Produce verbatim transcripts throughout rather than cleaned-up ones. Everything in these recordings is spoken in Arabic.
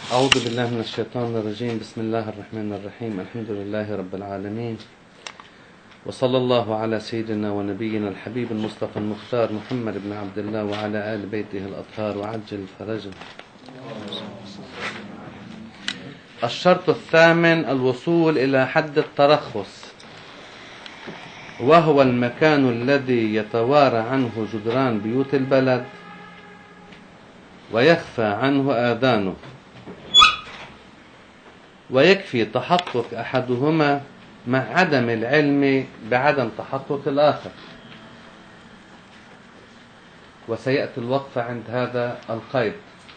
أعوذ بالله من الشيطان الرجيم. بسم الله الرحمن الرحيم. الحمد لله رب العالمين، وصلى الله على سيدنا ونبينا الحبيب المصطفى المختار محمد بن عبد الله وعلى آل بيته الأطهار وعجل فرجه. الشرط الثامن الوصول إلى حد الترخص، وهو المكان الذي يتوارى عنه جدران بيوت البلد ويخفى عنه آذانه، ويكفي تحقق أحدهما مع عدم العلم بعدم تحقق الآخر. وسيأتي الوقفة عند هذا القيد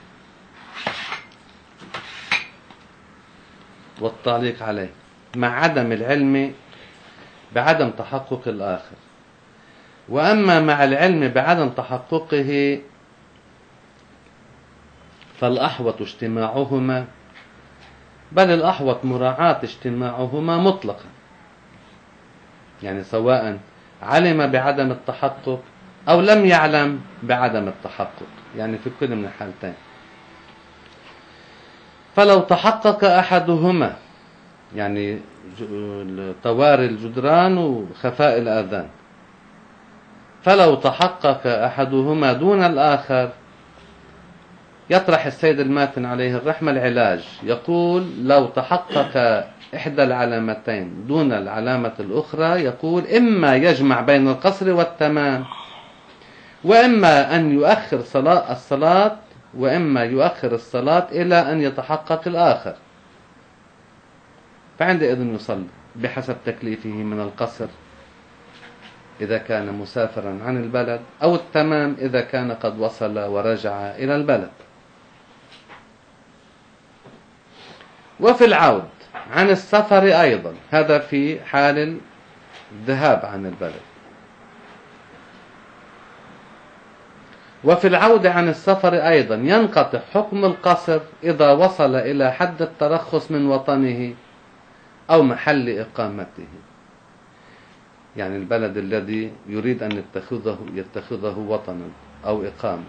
والتعليق عليه. مع عدم العلم بعدم تحقق الآخر. وأما مع العلم بعدم تحققه فالأحوط اجتماعهما، بل الأحوط مراعاة اجتماعهما مطلقا، يعني سواء علم بعدم التحقق أو لم يعلم بعدم التحقق، يعني في كل من الحالتين. فلو تحقق أحدهما، يعني تواري الجدران وخفاء الآذان، فلو تحقق أحدهما دون الآخر يطرح السيد الماتن عليه الرحمة العلاج. يقول لو تحقق إحدى العلامتين دون العلامة الأخرى، يقول إما يجمع بين القصر والتمام، وإما أن يؤخر صلاة الصلاة وإما يؤخر الصلاة إلى أن يتحقق الآخر، فعندئذ يصلي بحسب تكليفه من القصر إذا كان مسافرا عن البلد، أو التمام إذا كان قد وصل ورجع إلى البلد. وفي العود عن السفر أيضا، هذا في حال الذهاب عن البلد. وفي العود عن السفر أيضا ينقطع حكم القصر إذا وصل إلى حد الترخص من وطنه أو محل إقامته، يعني البلد الذي يريد أن يتخذه, يتخذه وطنا أو إقامة.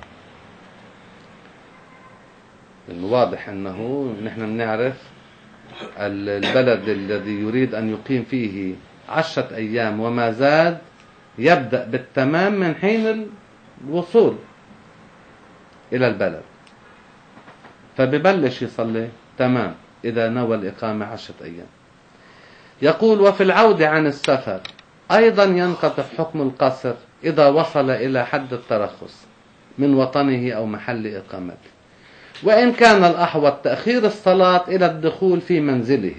الواضح أنه نحن بنعرف البلد الذي يريد أن يقيم فيه عشرة أيام وما زاد يبدأ بالتمام من حين الوصول إلى البلد، فببلش يصلي تمام إذا نوى الإقامة عشرة أيام. يقول وفي العود عن السفر أيضا ينقطع حكم القصر إذا وصل إلى حد الترخص من وطنه أو محل إقامته، وإن كان الأحوط تأخير الصلاة إلى الدخول في منزله.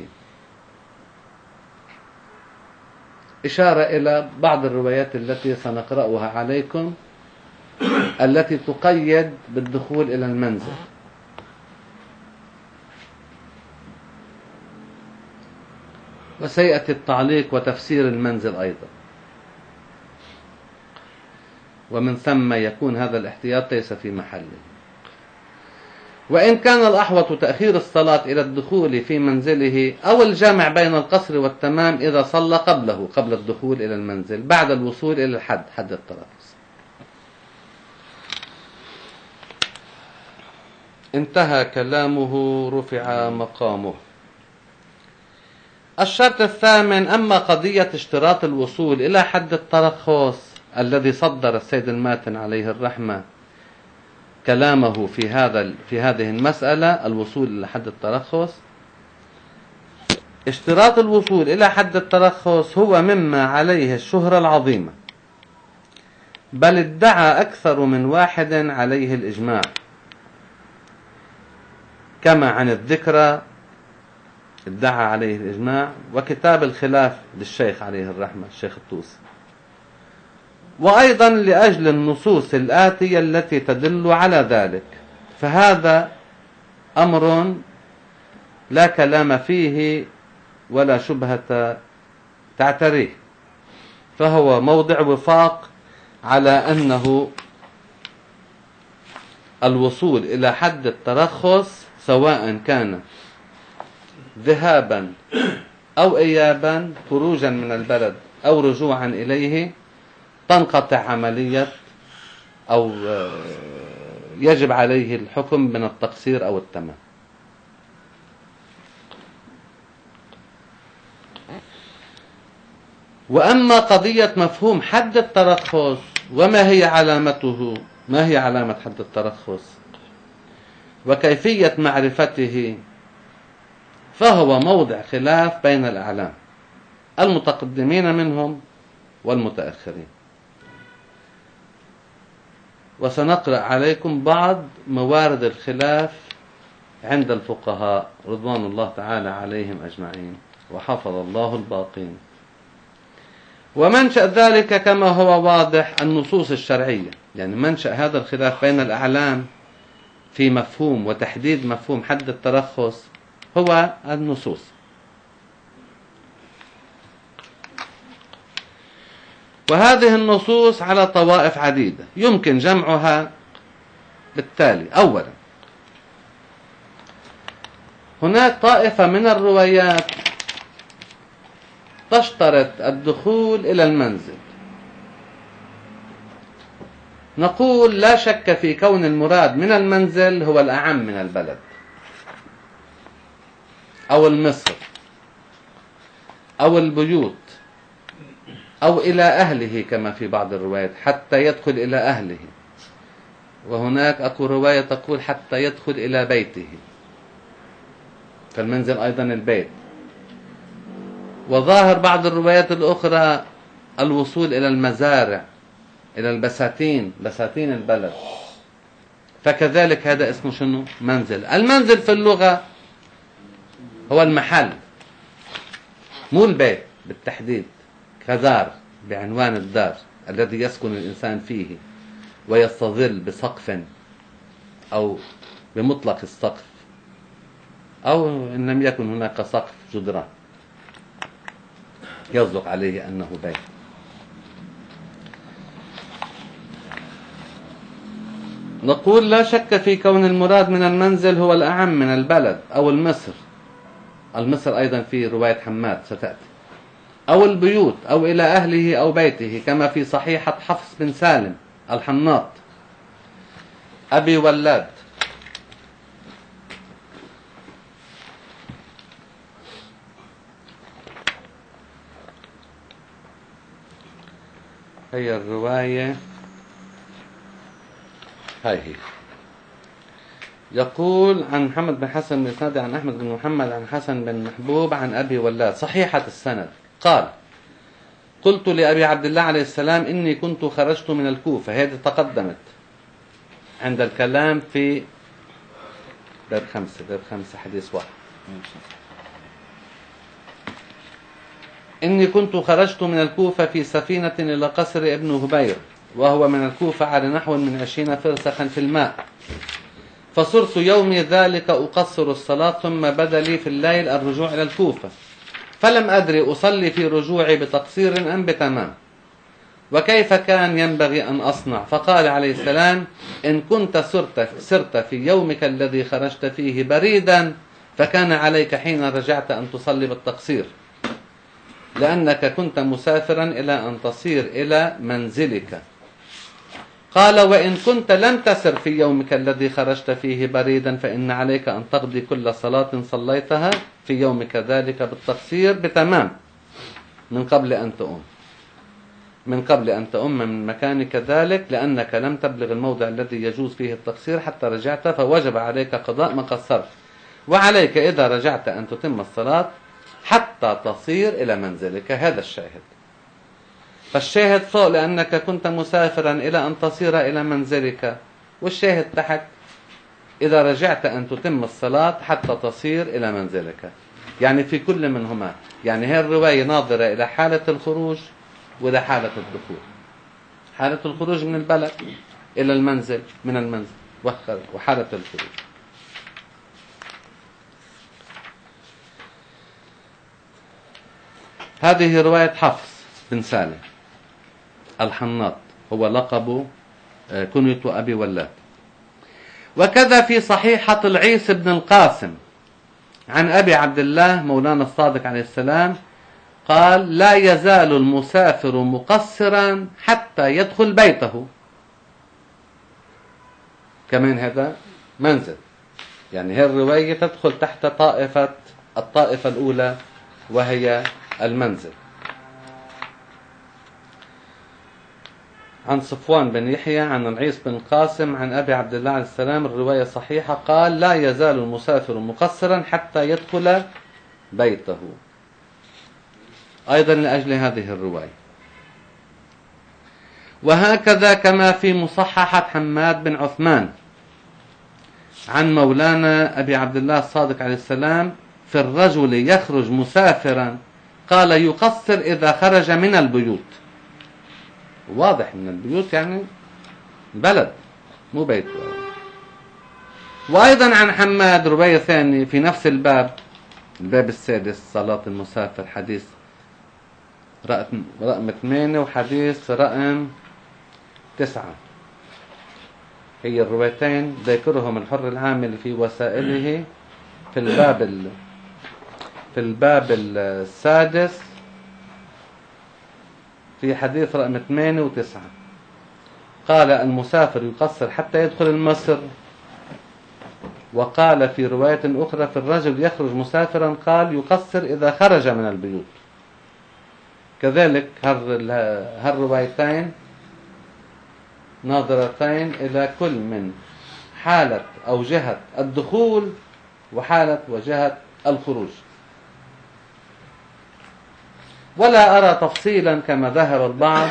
إشارة إلى بعض الروايات التي سنقرأها عليكم التي تقيد بالدخول إلى المنزل. وسيأتي التعليق وتفسير المنزل أيضا، ومن ثم يكون هذا الاحتياط ليس في محله. وإن كان الأحوط تأخير الصلاة إلى الدخول في منزله أو الجمع بين القصر والتمام إذا صلى قبله قبل الدخول إلى المنزل بعد الوصول إلى الحد حد الترخص. انتهى كلامه، رفع مقامه. الشرط الثامن أما قضية اشتراط الوصول إلى حد الترخص الذي صدر السيد الماتن عليه الرحمة كلامه في هذا في هذه المسألة، الوصول إلى حد الترخص. اشتراط الوصول إلى حد الترخص هو مما عليه الشهرة العظيمة، بل ادعى أكثر من واحد عليه الإجماع، كما عن الذكرى ادعى عليه الإجماع، وكتاب الخلاف للشيخ عليه الرحمة الشيخ الطوسي، وأيضا لأجل النصوص الآتية التي تدل على ذلك. فهذا أمر لا كلام فيه ولا شبهة تعتريه، فهو موضع وفاق على أنه الوصول إلى حد الترخص سواء كان ذهابا أو إيابا، خروجا من البلد أو رجوعا إليه، تنقطع عملية أو يجب عليه الحكم من التقصير أو التمام. وأما قضية مفهوم حد الترخص وما هي علامته، ما هي علامة حد الترخص وكيفية معرفته، فهو موضع خلاف بين الأعلام المتقدمين منهم والمتأخرين. وسنقرأ عليكم بعض موارد الخلاف عند الفقهاء رضوان الله تعالى عليهم أجمعين، وحفظ الله الباقين. ومنشأ ذلك كما هو واضح النصوص الشرعية، يعني منشأ هذا الخلاف بين الأعلام في مفهوم وتحديد مفهوم حد الترخص هو النصوص. وهذه النصوص على طوائف عديدة يمكن جمعها بالتالي. أولا، هناك طائفة من الروايات تشترط الدخول إلى المنزل. نقول لا شك في كون المراد من المنزل هو الأعم من البلد أو المصر أو البيوت أو إلى أهله كما في بعض الروايات، حتى يدخل إلى أهله. وهناك أكو رواية تقول حتى يدخل إلى بيته، فالمنزل أيضا البيت. وظاهر بعض الروايات الأخرى الوصول إلى المزارع، إلى البساتين، بساتين البلد، فكذلك هذا اسمه شنو؟ منزل. المنزل في اللغة هو المحل، مو البيت بالتحديد، كدار بعنوان الدار الذي يسكن الإنسان فيه ويستظل بسقف أو بمطلق السقف، أو إن لم يكن هناك سقف جدران يصدق عليه أنه بيت. نقول لا شك في كون المراد من المنزل هو الأعم من البلد أو المصر، المصر أيضا في رواية حماد ستأتي، أو البيوت أو إلى أهله أو بيته كما في صحيحة حفص بن سالم الحناط أبي ولاد. هي الرواية هاي هي. يقول عن محمد بن حسن بن سناد عن أحمد بن محمد عن حسن بن محبوب عن أبي ولاد صحيحة السند قال: قلت لأبي عبد الله عليه السلام إني كنت خرجت من الكوفة. هذه تقدمت عند الكلام في باب خمسة، باب خمسة حديث واحد. إني كنت خرجت من الكوفة في سفينة إلى قصر ابن هبير، وهو من الكوفة على نحو من عشرين فرسخا في الماء، فصرت يومي ذلك أقصر الصلاة، ثم بدا لي في الليل الرجوع إلى الكوفة، فلم أدري أصلي في رجوعي بتقصير أم بتمام، وكيف كان ينبغي أن أصنع. فقال عليه السلام: إن كنت سرت, سرت في يومك الذي خرجت فيه بريدا، فكان عليك حين رجعت أن تصلي بالتقصير، لأنك كنت مسافرا إلى أن تصير إلى منزلك. قال: وإن كنت لم تسر في يومك الذي خرجت فيه بريدا، فإن عليك أن تقضي كل صلاة صليتها في يومك ذلك بالتقصير بتمام من قبل أن تؤم من قبل أن تؤم من مكانك ذلك، لأنك لم تبلغ الموضع الذي يجوز فيه التقصير حتى رجعت، فوجب عليك قضاء ما قصرت، وعليك إذا رجعت أن تتم الصلاة حتى تصير إلى منزلك. هذا الشاهد. فالشاهد فوق لأنك كنت مسافرا إلى أن تصير إلى منزلك، والشاهد تحت إذا رجعت أن تتم الصلاة حتى تصير إلى منزلك. يعني في كل منهما، يعني هي الرواية ناظرة إلى حالة الخروج وإلى حالة الدخول. حالة الخروج من البلد إلى المنزل، من المنزل، وحالة الخروج. هذه رواية حفص بن سالم الحناط، هو لقب كنية أبي ولاد. وكذا في صحيحة العيس بن القاسم عن أبي عبد الله مولانا الصادق عليه السلام قال: لا يزال المسافر مقصرا حتى يدخل بيته. كمان هذا منزل، يعني هذه الرواية تدخل تحت طائفة الطائفة الأولى وهي المنزل. عن صفوان بن يحيى عن العيس بن قاسم عن أبي عبد الله عليه السلام، الرواية صحيحة، قال: لا يزال المسافر مقصرا حتى يدخل بيته. أيضا لأجل هذه الرواية. وهكذا كما في مصححة حماد بن عثمان عن مولانا أبي عبد الله الصادق عليه السلام في الرجل يخرج مسافرا، قال: يقصر إذا خرج من البيوت. واضح من البيوت يعني بلد مو بيت. وأيضا عن حماد رواية ثانية في نفس الباب، الباب السادس، صلاة المسافر، حديث رقم رقم ثمانية وحديث رقم تسعة. هي الروايتين ذكرهم الحر العامل في وسائله في الباب ال... في الباب السادس في حديث رقم ثمانية وتسعة. قال: المسافر يقصر حتى يدخل مصر. وقال في رواية أخرى: في الرجل يخرج مسافرا، قال: يقصر إذا خرج من البيوت. كذلك هالروايتين ناظرتين إلى كل من حالة أو جهة الدخول وحالة وجهة الخروج. ولا أرى تفصيلا كما ذهب البعض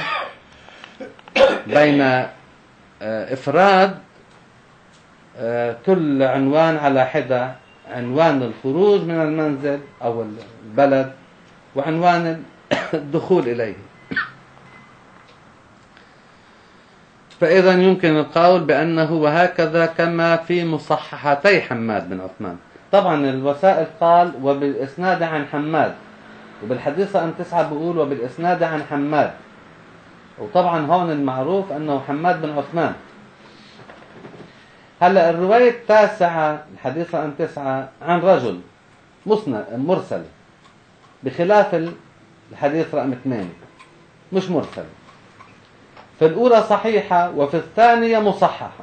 بين إفراد كل عنوان على حدة، عنوان الخروج من المنزل أو البلد وعنوان الدخول إليه. فإذا يمكن القول بأنه وهكذا كما في مصححتي حماد بن عثمان. طبعا الوسائل قال: وبالإسناد عن حماد، وبالحديث عن تسعة بيقول: وبالإسناد عن حماد. وطبعا هون المعروف أنه حماد بن عثمان. هلا الرواية التاسعة، الحديث عن تسعة، عن رجل مسند مرسل، بخلاف الحديث رقم ثمانية مش مرسل. في الأولى صحيحة وفي الثانية مصححة.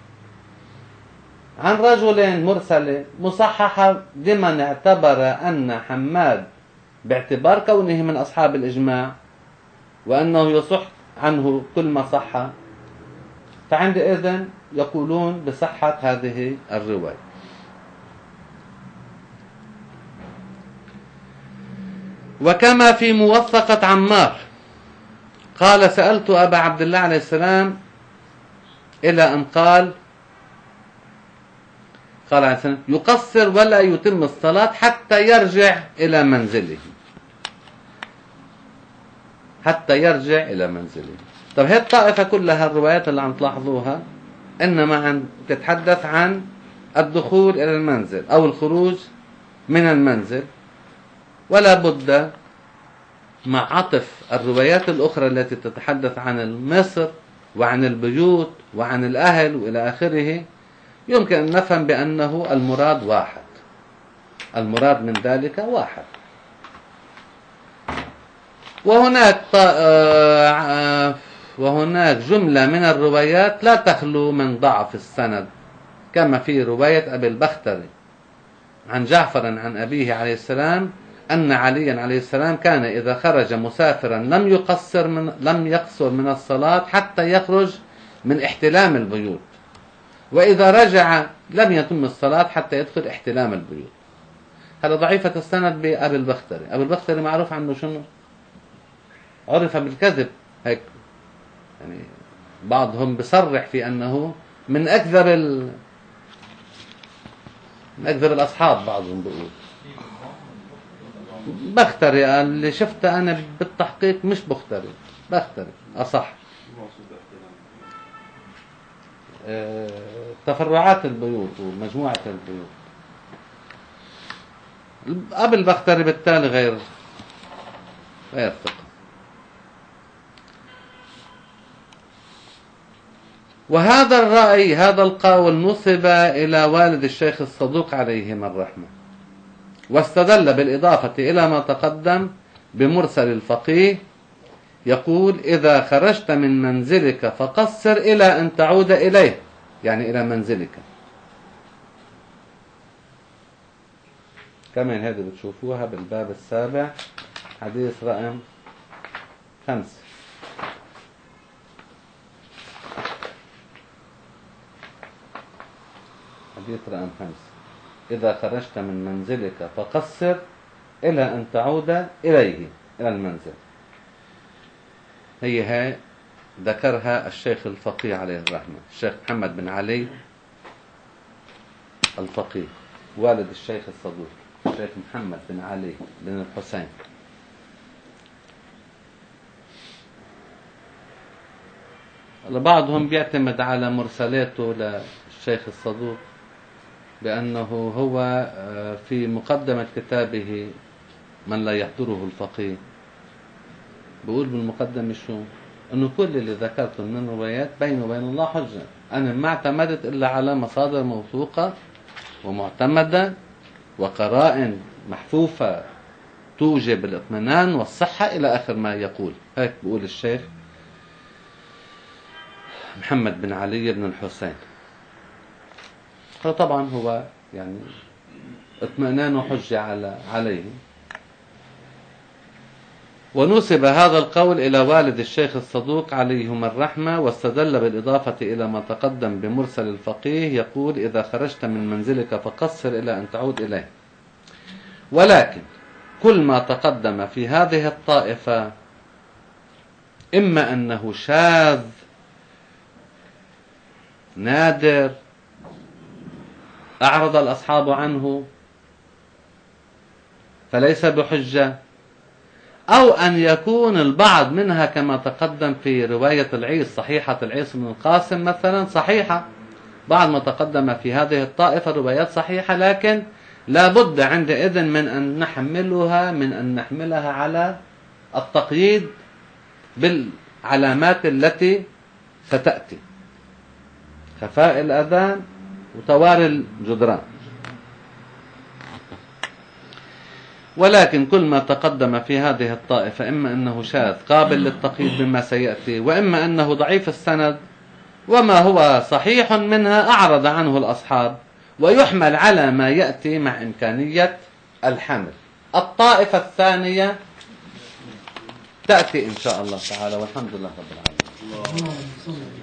عن رجلين مرسلة مصححة لمن اعتبر أن حماد باعتبار كونه من أصحاب الإجماع وأنه يصح عنه كل ما صح، فعندئذ يقولون بصحة هذه الرواية. وكما في موثقة عمار قال: سألت أبا عبد الله عليه السلام إلى أن قال قال عليه السلام: يقصر ولا يتم الصلاة حتى يرجع إلى منزله. حتى يرجع إلى منزله. طب هي الطائفة كلها الروايات اللي عم تلاحظوها إنما عم تتحدث عن الدخول إلى المنزل أو الخروج من المنزل، ولا بد مع عطف الروايات الأخرى التي تتحدث عن مصر وعن البيوت وعن الأهل وإلى آخره، يمكن أن نفهم بأنه المراد واحد. المراد من ذلك واحد. وهناك وهناك جملة من الروايات لا تخلو من ضعف السند، كما في رواية أبي البختري عن جعفر عن أبيه عليه السلام أن عليا عليه السلام كان إذا خرج مسافرا لم يقصر من لم يقصر من الصلاة حتى يخرج من احتلام البيوت، وإذا رجع لم يتم الصلاة حتى يدخل احتلام البيوت. هذا ضعيفة السند بأبي البختري. أبي البختري معروف عنه شنو؟ عرف بالكذب. هيك يعني بعضهم بصرح في أنه من أكذب ال... من أكذب الأصحاب. بعضهم بيقول بختري، اللي شفته أنا بالتحقيق مش بختري، بختري أصح. اه... تفرعات البيوت ومجموعة البيوت. أبي البختري بالتالي غير غير ثقة. وهذا الرأي هذا القول نسب إلى والد الشيخ الصدوق عليهما الرحمة، واستدل بالإضافة إلى ما تقدم بمرسل الفقيه يقول: إذا خرجت من منزلك فقصر إلى أن تعود إليه، يعني إلى منزلك. كمان هذه بتشوفوها بالباب السابع حديث رقم خمسة. حديث رقم خمسة: إذا خرجت من منزلك فقصر إلى أن تعود إليه إلى المنزل. هي هاي ذكرها الشيخ الفقيه عليه الرحمة، الشيخ محمد بن علي الفقيه، والد الشيخ الصدوق الشيخ محمد بن علي بن الحسين. بعضهم بيعتمد على مرسلاته للشيخ الصدوق بأنه هو في مقدمة كتابه من لا يحضره الفقيه بيقول بالمقدمة شو؟ أنه كل اللي ذكرته من روايات بينه وبين الله حجة، أنا ما اعتمدت إلا على مصادر موثوقة ومعتمدة وقرائن محفوفة توجب الاطمئنان والصحة إلى آخر ما يقول. هيك بيقول الشيخ محمد بن علي بن الحسين. طبعا هو يعني اطمئنان وحجة على عليه. ونسب هذا القول إلى والد الشيخ الصدوق عليهما الرحمة، واستدل بالإضافة إلى ما تقدم بمرسل الفقيه يقول: إذا خرجت من منزلك فقصر إلى أن تعود إليه. ولكن كل ما تقدم في هذه الطائفة إما أنه شاذ نادر أعرض الأصحاب عنه فليس بحجة، أو أن يكون البعض منها كما تقدم في رواية العيس، صحيحة العيس بن القاسم مثلا صحيحة. بعض ما تقدم في هذه الطائفة روايات صحيحة، لكن لا بد عندئذ من أن نحملها من أن نحملها على التقييد بالعلامات التي ستأتي: خفاء الأذان وتواري الجدران. ولكن كل ما تقدم في هذه الطائفة إما أنه شاذ قابل للتقييد بما سيأتي، وإما أنه ضعيف السند، وما هو صحيح منها أعرض عنه الأصحاب، ويحمل على ما يأتي مع إمكانية الحمل. الطائفة الثانية تأتي إن شاء الله تعالى، والحمد لله رب العالمين.